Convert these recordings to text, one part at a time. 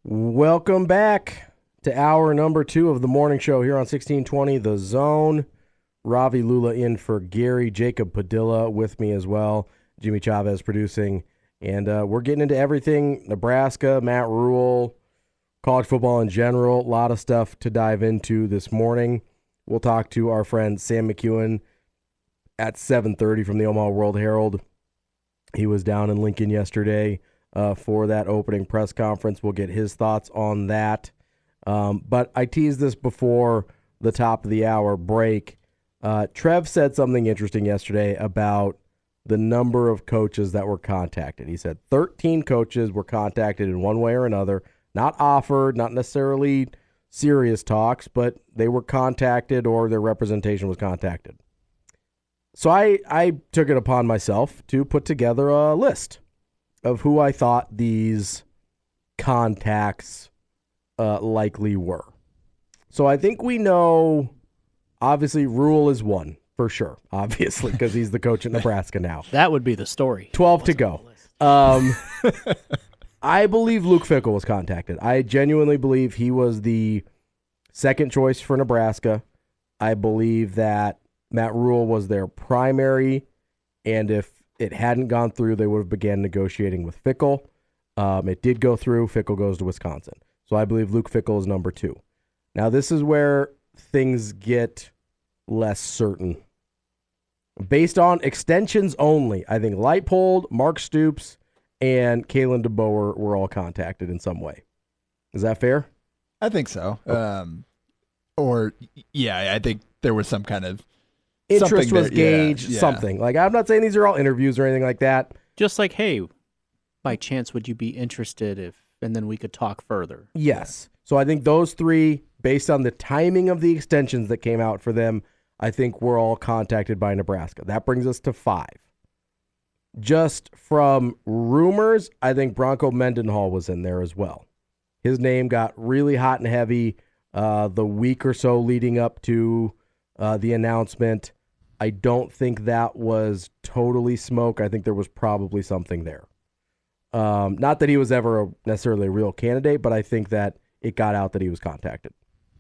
Welcome back to hour number 2 of the morning show here on 1620 The Zone. Ravi Lula in for Gary, Jacob Padilla with me as well. Jimmy Chavez producing. And we're getting into everything. Nebraska, Matt Rhule, college football in general. A lot of stuff to dive into this morning. We'll talk to our friend Sam McEwen at 7:30 from the Omaha World Herald. He was down in Lincoln yesterday for that opening press conference. We'll get his thoughts on that. But I teased this before the top of the hour break. Trev said something interesting yesterday about the number of coaches that were contacted. He said 13 coaches were contacted in one way or another, not offered, not necessarily serious talks, but they were contacted or their representation was contacted. So I took it upon myself to put together a list of who I thought these contacts likely were. So I think we know, obviously, Rhule is one, for sure, obviously, because he's the coach at Nebraska now. That would be the story. 12 to go. I believe Luke Fickell was contacted. I genuinely believe he was the second choice for Nebraska. I believe that Matt Rhule was their primary, and if it hadn't gone through, they would have began negotiating with Fickell. It did go through. Fickell goes to Wisconsin. So I believe Luke Fickell is number 2. Now, this is where things get less certain. Based on extensions only, I think Leipold, Mark Stoops, and Kalen DeBoer were all contacted in some way. Is that fair? I think so. I think there was some kind of interest was gauged, something. Like, I'm not saying these are all interviews or anything like that. Just like, hey, by chance, would you be interested if, and then we could talk further. Yes. So I think those 3, based on the timing of the extensions that came out for them, I think were all contacted by Nebraska. That brings us to 5. Just from rumors, I think Bronco Mendenhall was in there as well. His name got really hot and heavy the week or so leading up to the announcement. I don't think that was totally smoke. I think there was probably something there. Not that he was ever necessarily a real candidate, but I think that it got out that he was contacted.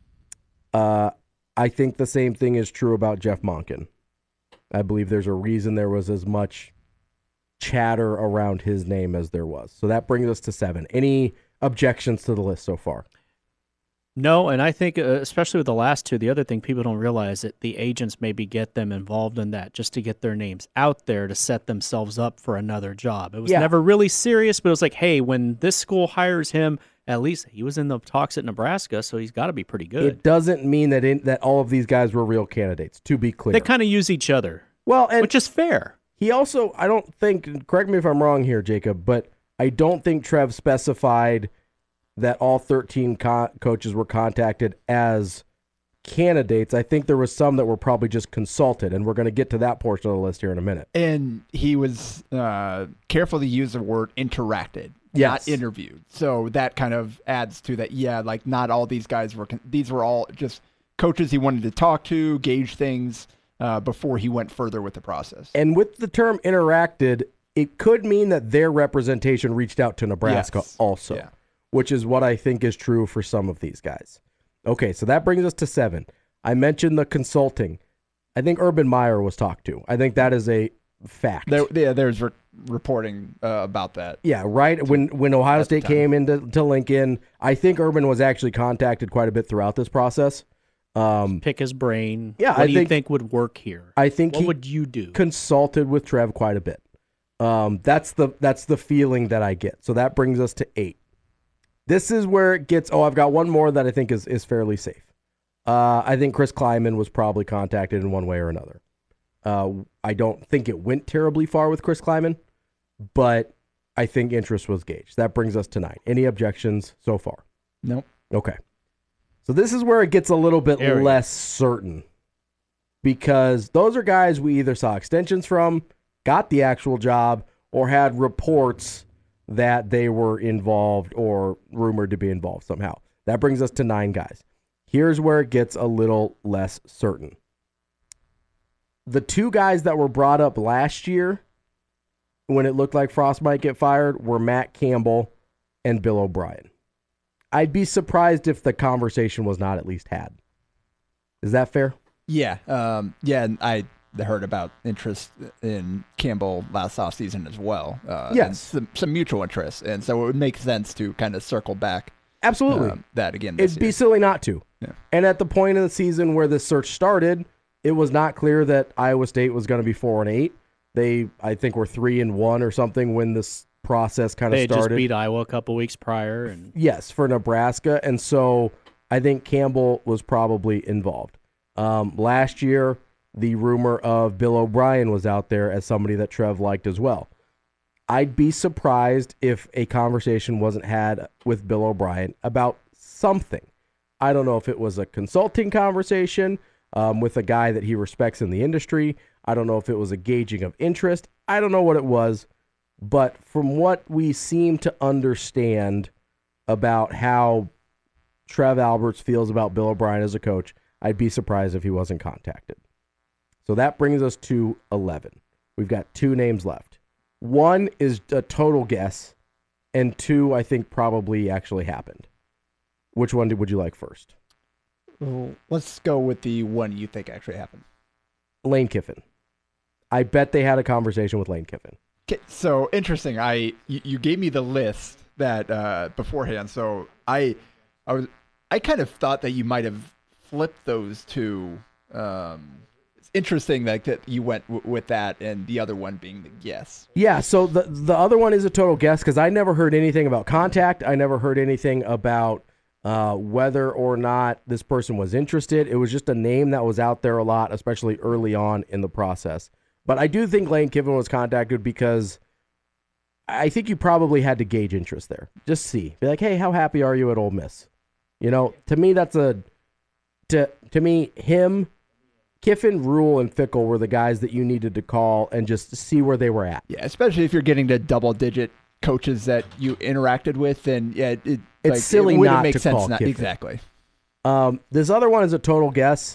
I think the same thing is true about Jeff Monken. I believe there's a reason there was as much chatter around his name as there was. So that brings us to 7. Any objections to the list so far? No, and I think, especially with the last 2, the other thing people don't realize that the agents maybe get them involved in that just to get their names out there to set themselves up for another job. It was never really serious, but it was like, hey, when this school hires him, at least he was in the talks at Nebraska, so he's got to be pretty good. It doesn't mean that all of these guys were real candidates, to be clear. They kind of use each other, which is fair. He also, I don't think, correct me if I'm wrong here, Jacob, but I don't think Trev specified that all 13 coaches were contacted as candidates. I think there was some that were probably just consulted, and we're going to get to that portion of the list here in a minute. And he was careful to use the word interacted, not interviewed. So that kind of adds to that, like not all these guys were, these were all just coaches he wanted to talk to, gauge things before he went further with the process. And with the term interacted, it could mean that their representation reached out to Nebraska also. Yeah. Which is what I think is true for some of these guys. Okay, so that brings us to 7. I mentioned the consulting. I think Urban Meyer was talked to. I think that is a fact. There's reporting about that. Yeah, right. When Ohio State came into Lincoln, I think Urban was actually contacted quite a bit throughout this process. Pick his brain. Yeah, what do you think would work here? I think what would you do? Consulted with Trev quite a bit. That's the feeling that I get. So that brings us to 8. This is where it gets, I've got one more that I think is fairly safe. I think Chris Kleiman was probably contacted in one way or another. I don't think it went terribly far with Chris Kleiman, but I think interest was gauged. That brings us to 9. Any objections so far? Nope. Okay. So this is where it gets a little bit less certain, because those are guys we either saw extensions from, got the actual job, or had reports that they were involved or rumored to be involved somehow. That brings us to 9 guys. Here's where it gets a little less certain. The 2 guys that were brought up last year when it looked like Frost might get fired were Matt Campbell and Bill O'Brien. I'd be surprised if the conversation was not at least had. Is that fair? Yeah. And I heard about interest in Campbell last offseason as well. Yes. And some mutual interest. And so it would make sense to kind of circle back. Absolutely. That again It'd be silly not to. Yeah. And at the point of the season where this search started, it was not clear that Iowa State was going to be 4-8. They, I think, were 3-1 or something when this process kind of started. They just beat Iowa a couple weeks prior. And yes, for Nebraska. And so I think Campbell was probably involved. Last year, the rumor of Bill O'Brien was out there as somebody that Trev liked as well. I'd be surprised if a conversation wasn't had with Bill O'Brien about something. I don't know if it was a consulting conversation with a guy that he respects in the industry. I don't know if it was a gauging of interest. I don't know what it was. But from what we seem to understand about how Trev Alberts feels about Bill O'Brien as a coach, I'd be surprised if he wasn't contacted. So that brings us to 11. We've got 2 names left. 1 is a total guess, and 2, I think, probably actually happened. Which one would you like first? Well, let's go with the one you think actually happened. Lane Kiffin. I bet they had a conversation with Lane Kiffin. Okay, so interesting. You gave me the list that beforehand, so I kind of thought that you might have flipped those two. It's interesting that you went with that, and the other one being the guess. Yeah, so the other one is a total guess because I never heard anything about contact. I never heard anything about whether or not this person was interested. It was just a name that was out there a lot, especially early on in the process. But I do think Lane Kiffin was contacted because I think you probably had to gauge interest there. Just see. Be like, hey, how happy are you at Ole Miss? To me, that's to me, him, Kiffin, Rule, and Fickell were the guys that you needed to call and just see where they were at. Yeah, especially if you're getting to double-digit coaches that you interacted with, and yeah, it's silly not to call Kiffin. Exactly. This other one is a total guess.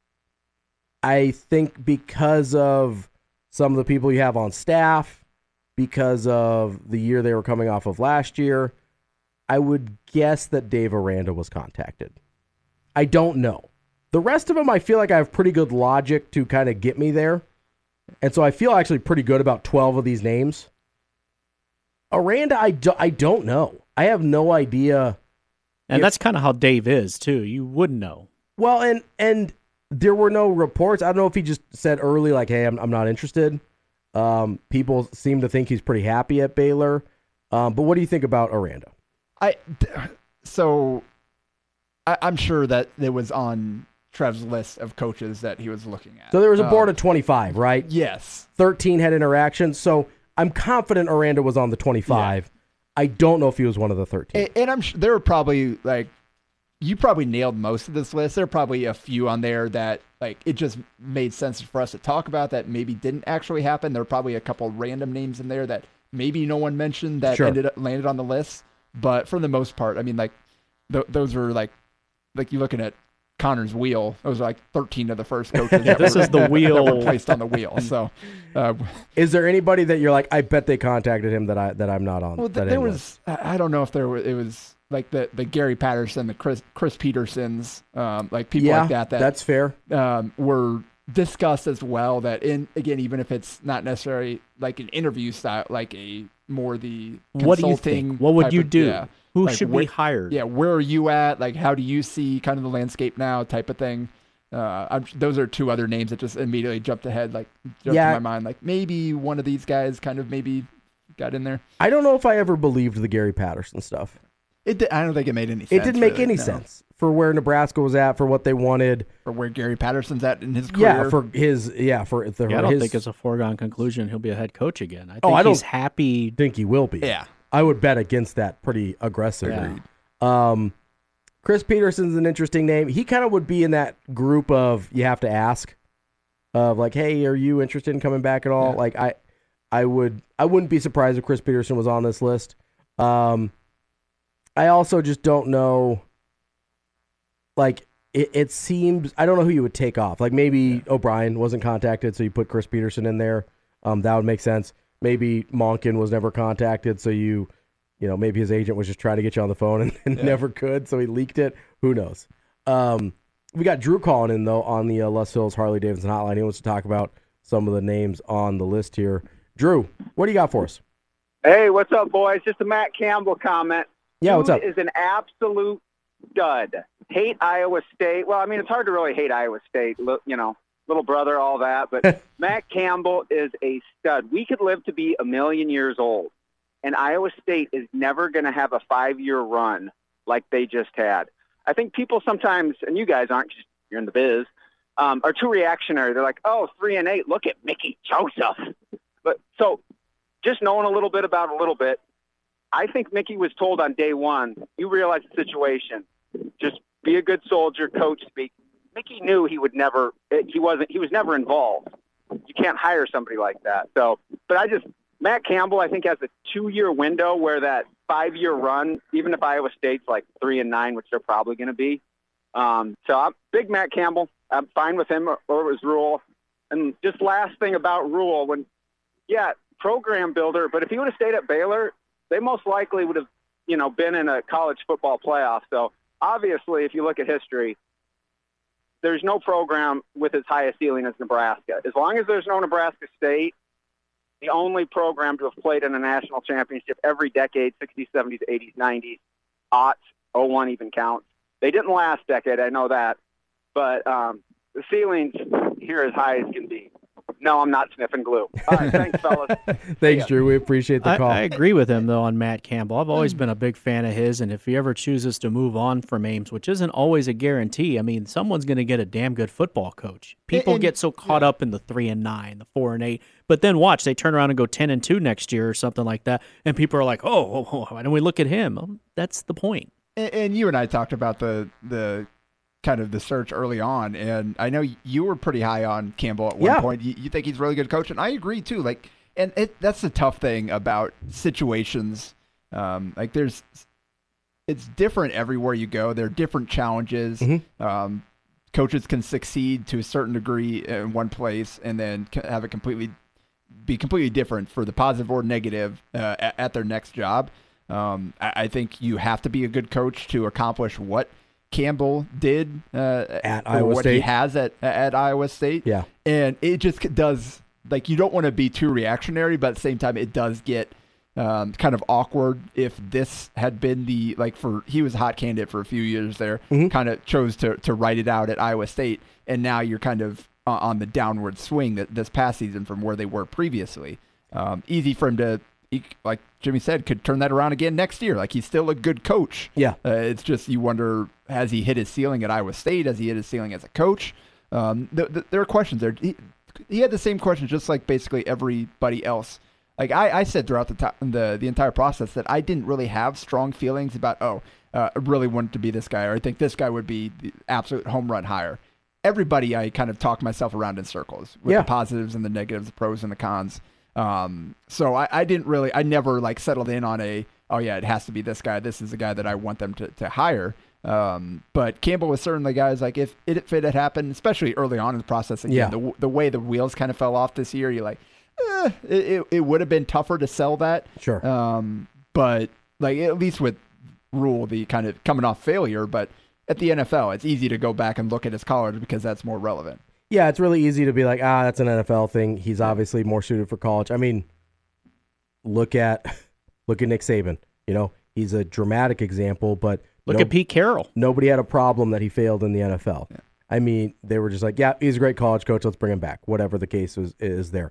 I think because of some of the people you have on staff, because of the year they were coming off of last year, I would guess that Dave Aranda was contacted. I don't know. The rest of them, I feel like I have pretty good logic to kind of get me there. And so I feel actually pretty good about 12 of these names. Aranda, I don't know. I have no idea. And that's kind of how Dave is, too. You wouldn't know. Well, and there were no reports. I don't know if he just said early, like, hey, I'm not interested. People seem to think he's pretty happy at Baylor. But what do you think about Aranda? I'm sure that it was on Trev's list of coaches that he was looking at. So there was a board of 25, right? Yes. 13 had interactions. So I'm confident Aranda was on the 25. Yeah. I don't know if he was one of the 13. And I'm sure there were probably, you probably nailed most of this list. There are probably a few on there that, it just made sense for us to talk about that maybe didn't actually happen. There are probably a couple random names in there that maybe no one mentioned that landed on the list. But for the most part, I mean, those are like you're looking at Connor's wheel. Those are 13 of the first coaches. This is the wheel that were placed on the wheel. So, is there anybody that you're like, I bet they contacted him that I'm not on? Well, there was. I don't know if there was. It was like the Gary Patterson, the Chris Petersons, people like that. That's fair. Were discussed as well. That even if it's not necessarily like an interview style, like a more the consulting. What do you think? What would you do? Yeah. Who should be hired? Yeah, where are you at? How do you see kind of the landscape now type of thing? Those are 2 other names that just immediately jumped to my mind. Maybe one of these guys kind of maybe got in there. I don't know if I ever believed the Gary Patterson stuff. I don't think it made any sense. It didn't make any sense for where Nebraska was at, for what they wanted. For where Gary Patterson's at in his career. I don't think it's a foregone conclusion he'll be a head coach again. I think he's happy. Think he will be. Yeah. I would bet against that pretty aggressively. Yeah. Chris Peterson's an interesting name. He kind of would be in that group of you have to ask, of hey, are you interested in coming back at all? Yeah. I wouldn't be surprised if Chris Peterson was on this list. I also just don't know. It seems I don't know who you would take off. Maybe O'Brien wasn't contacted, so you put Chris Peterson in there. That would make sense. Maybe Monken was never contacted, so you maybe his agent was just trying to get you on the phone and never could, so he leaked it. Who knows? We got Drew calling in, though, on the Les Hills Harley-Davidson hotline. He wants to talk about some of the names on the list here. Drew, what do you got for us? Hey, what's up, boys? Just a Matt Campbell comment. Yeah, what's up? Is an absolute stud. Hate Iowa State. Well, I mean, it's hard to really hate Iowa State, little brother, all that. But Matt Campbell is a stud. We could live to be 1,000,000 years old, and Iowa State is never going to have a 5-year run like they just had. I think people sometimes, and you guys aren't, just you're in the biz, are too reactionary. They're like, 3-8, look at Mickey Joseph. But so just knowing a little bit about a little bit, I think Mickey was told on day one, you realize the situation. Just be a good soldier, coach speak. Mickey knew he was never involved. You can't hire somebody like that. So, but Matt Campbell, I think, has a 2-year window where that 5-year run, even if Iowa State's like 3-9, which they're probably going to be. So I'm big Matt Campbell. I'm fine with him or it was Rule. And just last thing about Rule, program builder, but if he would have stayed at Baylor, they most likely would have, been in a college football playoff. So obviously, if you look at history, there's no program with as high a ceiling as Nebraska. As long as there's no Nebraska State, the only program to have played in a national championship every decade, 60s, 70s, 80s, 90s, aughts, 01 even counts. They didn't last decade, I know that. But the ceiling's here as high as can be. No, I'm not sniffing glue. All right, thanks, fellas. Thanks, Drew. We appreciate the call. I agree with him, though, on Matt Campbell. I've always been a big fan of his, and if he ever chooses to move on from Ames, which isn't always a guarantee, I mean, someone's going to get a damn good football coach. People get so caught up in the 3-9, the 4-8, but then watch, they turn around and go 10-2 next year or something like that, and people are like, why don't we look at him? Well, that's the point. And you and I talked about the kind of the search early on, and I know you were pretty high on Campbell at one point. You think he's a really good coach, and I agree too. That's the tough thing about situations. It's different everywhere you go. There are different challenges. Mm-hmm. Coaches can succeed to a certain degree in one place, and then have it be completely different for the positive or negative at their next job. I think you have to be a good coach to accomplish what Campbell did at Iowa State. He has at Iowa State. Yeah. And it just does, you don't want to be too reactionary, but at the same time, it does get kind of awkward if this had been he was a hot candidate for a few years there, mm-hmm. kind of chose to write it out at Iowa State, and now you're kind of on the downward swing this past season from where they were previously. Easy for him to, like Jimmy said, could turn that around again next year. He's still a good coach. Yeah. It's just you wonder, has he hit his ceiling at Iowa State? Has he hit his ceiling as a coach? There are questions there. He had the same questions just like basically everybody else. I said throughout the entire process that I didn't really have strong feelings about, I really wanted to be this guy, or I think this guy would be the absolute home run hire. Everybody, I kind of talked myself around in circles with the positives and the negatives, the pros and the cons. So I never settled in on it has to be this guy. This is the guy that I want them to hire. But Campbell was certainly guys if it had happened, especially early on in the process. Again, the way the wheels kind of fell off this year, you're it would have been tougher to sell that. Sure. But at least with Rule, the kind of coming off failure, but at the NFL, it's easy to go back and look at his college because that's more relevant. Yeah, it's really easy to be like, that's an NFL thing. He's obviously more suited for college. I mean, look at Nick Saban. He's a dramatic example, but look at Pete Carroll. Nobody had a problem that he failed in the NFL. Yeah. I mean, they were just like, he's a great college coach. Let's bring him back. Whatever the case is there.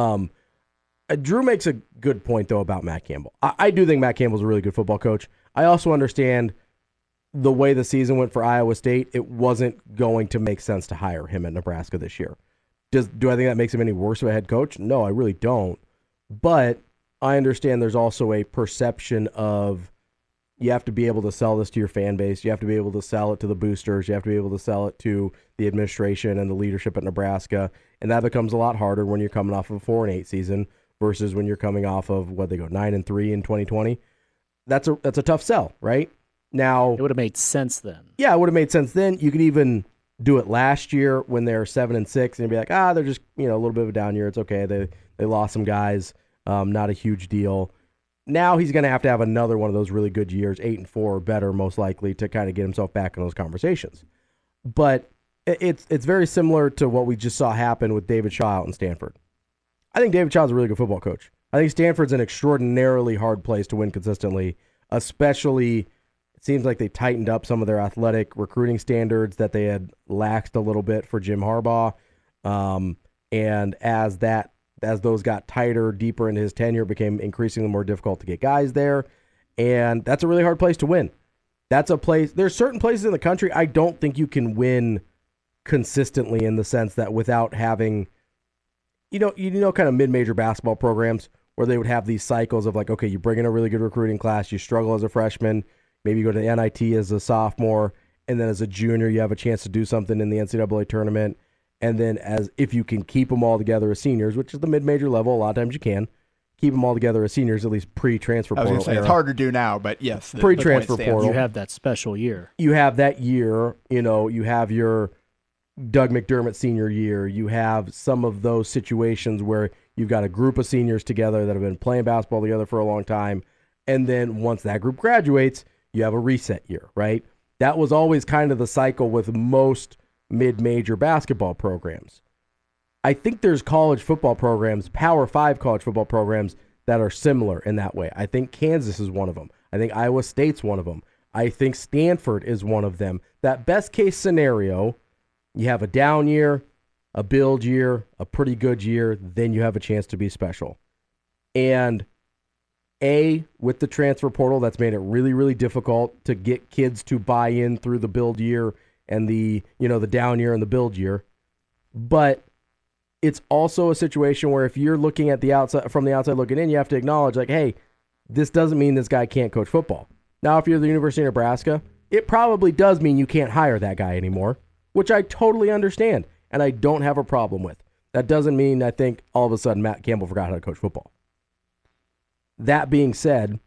Drew makes a good point, though, about Matt Campbell. I do think Matt Campbell's a really good football coach. I also understand the way the season went for Iowa State, it wasn't going to make sense to hire him at Nebraska this year. Do I think that makes him any worse of a head coach? No, I really don't. But I understand there's also a perception of you have to be able to sell this to your fan base. You have to be able to sell it to the boosters. You have to be able to sell it to the administration and the leadership at Nebraska. And that becomes a lot harder when you're coming off of a 4-8 season versus when you're coming off of 9-3 in 2020. That's a tough sell, right? Now, it would have made sense then. Yeah, it would have made sense then. You could even do it last year when they're 7-6 and be like, they're just a little bit of a down year. It's okay. They lost some guys, not a huge deal. now he's going to have another one of those really good years, 8-4 or better, most likely, to kind of get himself back in those conversations. But it's very similar to what we just saw happen with David Shaw out in Stanford. I think David Shaw is a really good football coach. I think Stanford's an extraordinarily hard place to win consistently, especially it seems like they tightened up some of their athletic recruiting standards that they had laxed a little bit for Jim Harbaugh. And as those got tighter, deeper into his tenure, it became increasingly more difficult to get guys there. And that's a really hard place to win. That's a place, there's certain places in the country I don't think you can win consistently in the sense that without having, you know, kind of mid-major basketball programs where they would have these cycles of like, okay, you bring in a really good recruiting class, you struggle as a freshman, maybe you go to the NIT as a sophomore, and then as a junior you have a chance to do something in the NCAA tournament. And then if you can keep them all together as seniors, which is the mid-major level, a lot of times you can, keep them all together as seniors, at least pre-transfer portal. I was going to say, it's hard to do now, but yes. Pre-transfer portal. You have that special year. You have that year, you have your Doug McDermott senior year. You have some of those situations where you've got a group of seniors together that have been playing basketball together for a long time. And then once that group graduates, you have a reset year, right? That was always kind of the cycle with most mid-major basketball programs. I think there's college football programs, Power 5 college football programs, that are similar in that way. I think Kansas is one of them. I think Iowa State's one of them. I think Stanford is one of them. That best-case scenario, you have a down year, a build year, a pretty good year, then you have a chance to be special. And with the transfer portal, that's made it really, really difficult to get kids to buy in through the build year and the down year and the build year. But it's also a situation where if you're looking at the outside, from the outside looking in, you have to acknowledge, like, hey, this doesn't mean this guy can't coach football. Now, if you're the University of Nebraska, it probably does mean you can't hire that guy anymore, which I totally understand and I don't have a problem with. That doesn't mean I think all of a sudden Matt Campbell forgot how to coach football. That being said,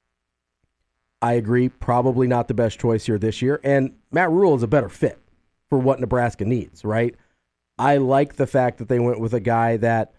I agree, probably not the best choice here this year, and Matt Rhule is a better fit for what Nebraska needs, right? I like the fact that they went with a guy that,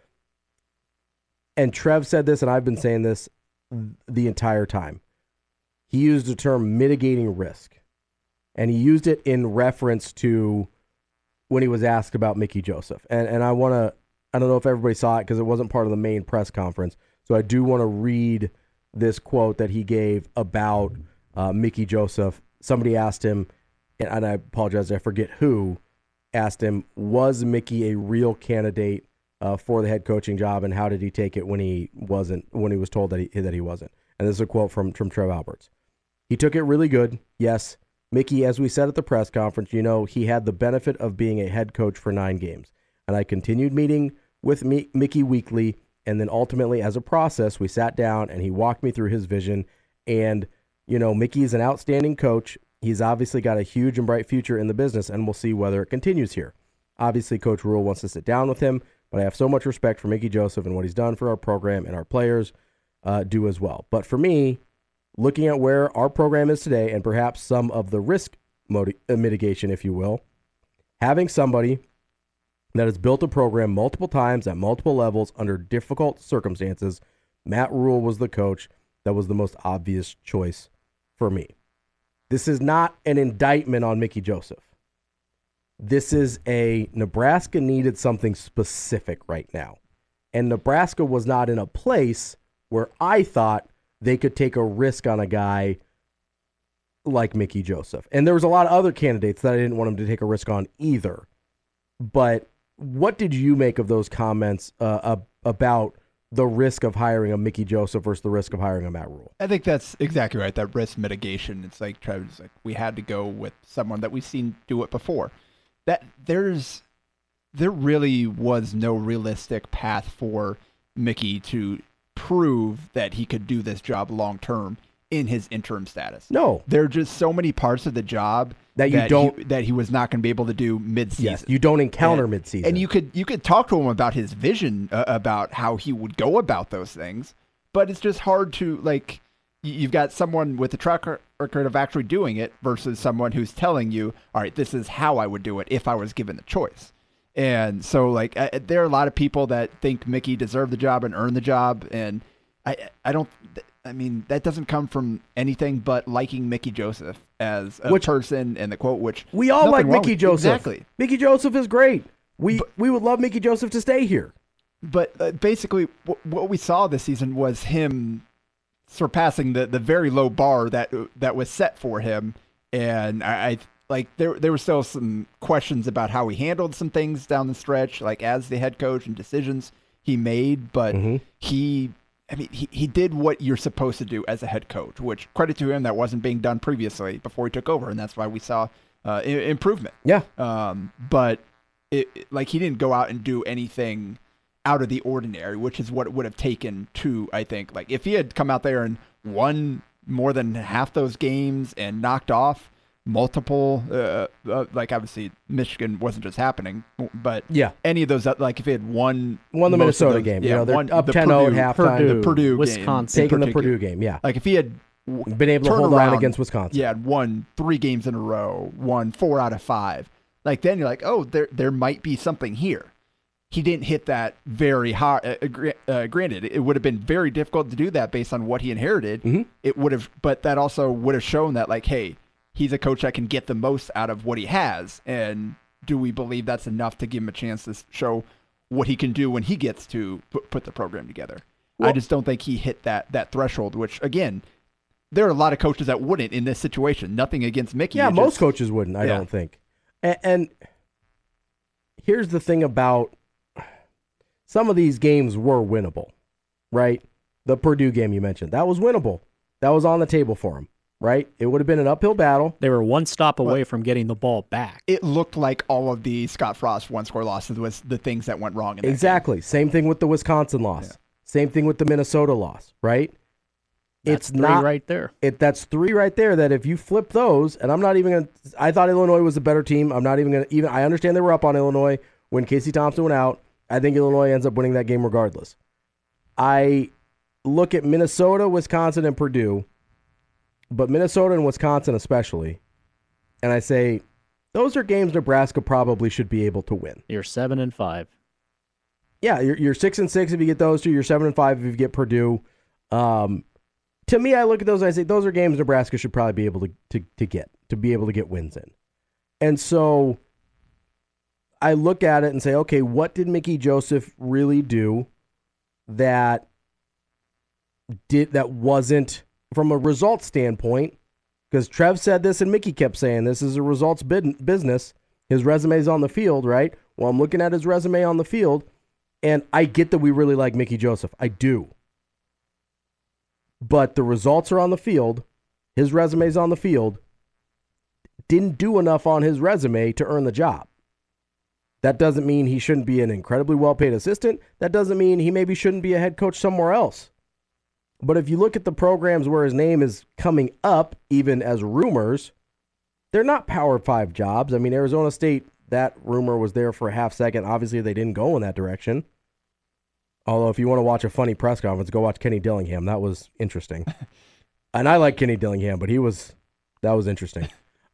and Trev said this, and I've been saying this the entire time, he used the term mitigating risk, and he used it in reference to when he was asked about Mickey Joseph. And I don't know if everybody saw it because it wasn't part of the main press conference, so I do want to read this quote that he gave about Mickey Joseph. Somebody asked him, and I apologize, I forget who, asked him, was Mickey a real candidate for the head coaching job, and how did he take it when he was told that he wasn't? And this is a quote from Trev Alberts. He took it really good. Yes, Mickey, as we said at the press conference, he had the benefit of being a head coach for 9 games. And I continued meeting with Mickey weekly, and then ultimately as a process, we sat down and he walked me through his vision. And, Mickey's an outstanding coach. He's obviously got a huge and bright future in the business, and we'll see whether it continues here. Obviously, Coach Rhule wants to sit down with him, but I have so much respect for Mickey Joseph and what he's done for our program, and our players do as well. But for me, looking at where our program is today and perhaps some of the risk mitigation, if you will, having somebody that has built a program multiple times at multiple levels under difficult circumstances, Matt Rhule was the coach that was the most obvious choice for me. This is not an indictment on Mickey Joseph. This is Nebraska needed something specific right now. And Nebraska was not in a place where I thought they could take a risk on a guy like Mickey Joseph. And there was a lot of other candidates that I didn't want him to take a risk on either. But what did you make of those comments about the risk of hiring a Mickey Joseph versus the risk of hiring a Matt Rhule? I think that's exactly right, that risk mitigation. It's like Travis, we had to go with someone that we've seen do it before. That there really was no realistic path for Mickey to prove that he could do this job long term in his interim status. No. There are just so many parts of the job that he was not going to be able to do mid-season. Yes, you don't encounter mid-season. And you could talk to him about his vision about how he would go about those things, but it's just hard to, you've got someone with a track record of actually doing it versus someone who's telling you, all right, this is how I would do it if I was given the choice. And so, there are a lot of people that think Mickey deserved the job and earned the job, and I don't. I mean, that doesn't come from anything but liking Mickey Joseph as a person and the quote, which we all like Mickey Joseph. Exactly. Mickey Joseph is great. We would love Mickey Joseph to stay here. But basically, what we saw this season was him surpassing the very low bar that was set for him. And I like there were still some questions about how he handled some things down the stretch, like as the head coach and decisions he made. But he did what you're supposed to do as a head coach, which credit to him, that wasn't being done previously before he took over. And that's why we saw improvement. Yeah. But he didn't go out and do anything out of the ordinary, which is what it would have taken to, I think, like if he had come out there and won more than half those games and knocked off multiple, like obviously Michigan wasn't just happening, but any of those, like if he had won the Minnesota game, they're up 10-0 at halftime, the Purdue Wisconsin, taking the Purdue game, like if he had been able to hold on against Wisconsin, won 3 games in a row, won 4 out of 5, like then you're like, oh, there might be something here. He didn't hit that very high. Granted, it would have been very difficult to do that based on what he inherited. It would have, but that also would have shown that, like, hey, he's a coach that can get the most out of what he has. And do we believe that's enough to give him a chance to show what he can do when he gets to put the program together? Well, I just don't think he hit that threshold, which, again, there are a lot of coaches that wouldn't in this situation. Nothing against Mickey. Yeah, most coaches wouldn't, I don't think. And here's the thing about some of these games were winnable, right? The Purdue game you mentioned, that was winnable. That was on the table for him, right? It would have been an uphill battle. They were one stop away from getting the ball back. It looked like all of the Scott Frost one-score losses was the things that went wrong in that Exactly. game. Same thing with the Wisconsin loss. Yeah. Same thing with the Minnesota loss, right? That's three right there. That's 3 right there that if you flip those, and I'm not even going to, I thought Illinois was a better team. I'm not even going to, I understand they were up on Illinois when Casey Thompson went out. I think Illinois ends up winning that game regardless. I look at Minnesota, Wisconsin, and Purdue, but Minnesota and Wisconsin especially, and I say those are games Nebraska probably should be able to win. You're 7-5. Yeah, you're 6-6 if you get those 2. You're 7-5 if you get Purdue. To me, I look at those and I say those are games Nebraska should probably be able to be able to get wins in. And so I look at it and say, okay, what did Mickey Joseph really do that wasn't from a results standpoint? Because Trev said this and Mickey kept saying this is a results business. His resume's on the field, right? Well, I'm looking at his resume on the field, and I get that we really like Mickey Joseph. I do. But the results are on the field. His resume's on the field. Didn't do enough on his resume to earn the job. That doesn't mean he shouldn't be an incredibly well-paid assistant. That doesn't mean he maybe shouldn't be a head coach somewhere else. But if you look at the programs where his name is coming up, even as rumors, they're not Power 5 jobs. I mean, Arizona State, that rumor was there for a half second. Obviously, they didn't go in that direction. Although, if you want to watch a funny press conference, go watch Kenny Dillingham. That was interesting. And I like Kenny Dillingham, but that was interesting.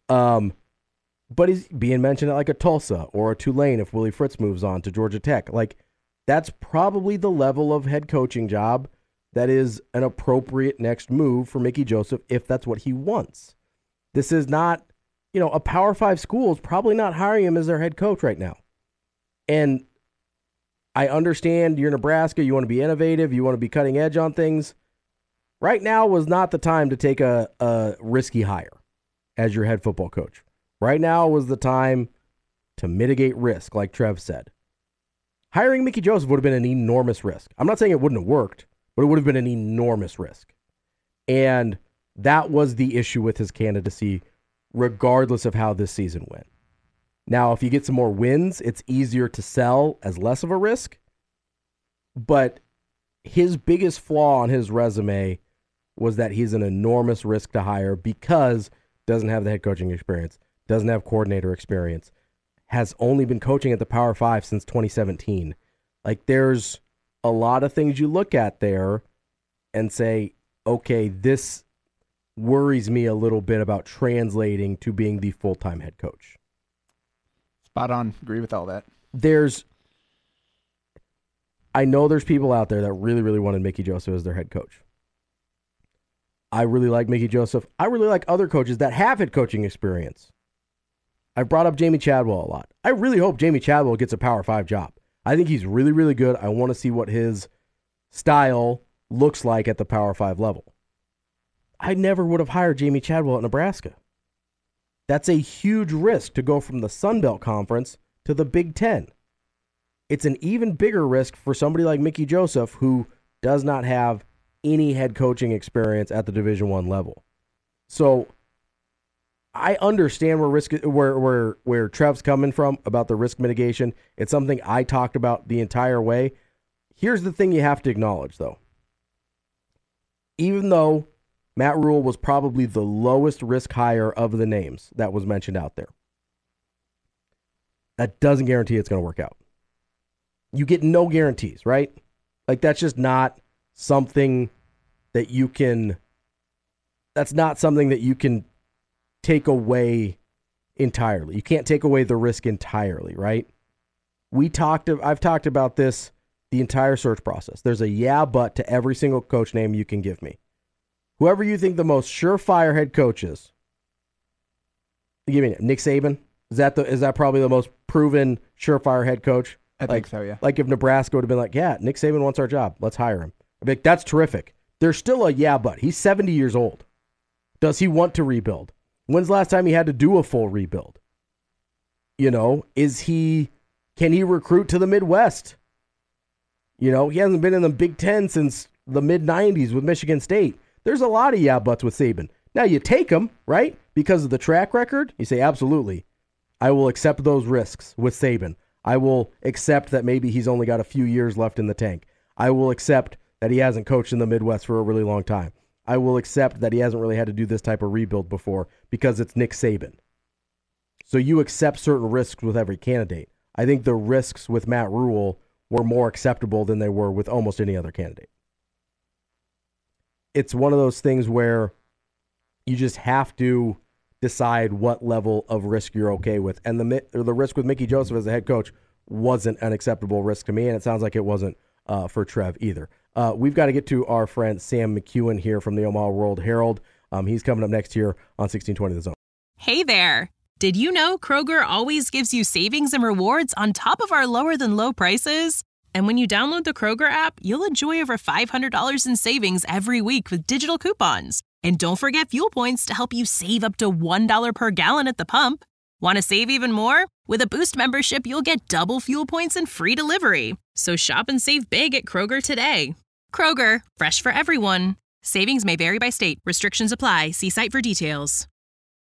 But he's being mentioned at like a Tulsa or a Tulane if Willie Fritz moves on to Georgia Tech. Like, that's probably the level of head coaching job that is an appropriate next move for Mickey Joseph if that's what he wants. This is not, a Power 5 school is probably not hiring him as their head coach right now. And I understand you're Nebraska, you want to be innovative, you want to be cutting edge on things. Right now was not the time to take a risky hire as your head football coach. Right now was the time to mitigate risk, like Trev said. Hiring Mickey Joseph would have been an enormous risk. I'm not saying it wouldn't have worked, but it would have been an enormous risk. And that was the issue with his candidacy, regardless of how this season went. Now, if you get some more wins, it's easier to sell as less of a risk. But his biggest flaw on his resume was that he's an enormous risk to hire because doesn't have the head coaching experience, doesn't have coordinator experience, has only been coaching at the Power 5 since 2017. Like, there's a lot of things you look at there and say, okay, this worries me a little bit about translating to being the full-time head coach. Spot on. Agree with all that. I know there's people out there that really, really wanted Mickey Joseph as their head coach. I really like Mickey Joseph. I really like other coaches that have had coaching experience. I brought up Jamie Chadwell a lot. I really hope Jamie Chadwell gets a Power 5 job. I think he's really, really good. I want to see what his style looks like at the Power 5 level. I never would have hired Jamie Chadwell at Nebraska. That's a huge risk to go from the Sun Belt Conference to the Big Ten. It's an even bigger risk for somebody like Mickey Joseph, who does not have any head coaching experience at the Division I level. So I understand where Trev's coming from about the risk mitigation. It's something I talked about the entire way. Here's the thing you have to acknowledge, though. Even though Matt Rhule was probably the lowest risk hire of the names that was mentioned out there, that doesn't guarantee it's going to work out. You get no guarantees, right? Like, that's just not something that you can, that's not something that you can take away entirely. You can't take away the risk entirely, right? I've talked about this the entire search process. There's a yeah, but to every single coach name you can give me. Whoever you think the most surefire head coach is, give me Nick Saban. Is that probably the most proven surefire head coach? I think so, yeah. Like if Nebraska would have been like, yeah, Nick Saban wants our job, let's hire him. I'd be like, that's terrific. There's still a yeah, but he's 70 years old. Does he want to rebuild? When's the last time he had to do a full rebuild? You know, can he recruit to the Midwest? You know, he hasn't been in the Big Ten since the mid-90s with Michigan State. There's a lot of yeah buts with Saban. Now you take him, right? Because of the track record, you say, absolutely. I will accept those risks with Saban. I will accept that maybe he's only got a few years left in the tank. I will accept that he hasn't coached in the Midwest for a really long time. I will accept that he hasn't really had to do this type of rebuild before because it's Nick Saban. So you accept certain risks with every candidate. I think the risks with Matt Rhule were more acceptable than they were with almost any other candidate. It's one of those things where you just have to decide what level of risk you're okay with. And the risk with Mickey Joseph as a head coach wasn't an acceptable risk to me, and it sounds like it wasn't for Trev either. We've got to get to our friend Sam McEwen here from the Omaha World Herald. He's coming up next here on 1620 The Zone. Hey there. Did you know Kroger always gives you savings and rewards on top of our lower-than-low prices? And when you download the Kroger app, you'll enjoy over $500 in savings every week with digital coupons. And don't forget fuel points to help you save up to $1 per gallon at the pump. Want to save even more? With a Boost membership, you'll get double fuel points and free delivery. So shop and save big at Kroger today. Kroger, fresh for everyone. Savings may vary by state. Restrictions apply. See site for details.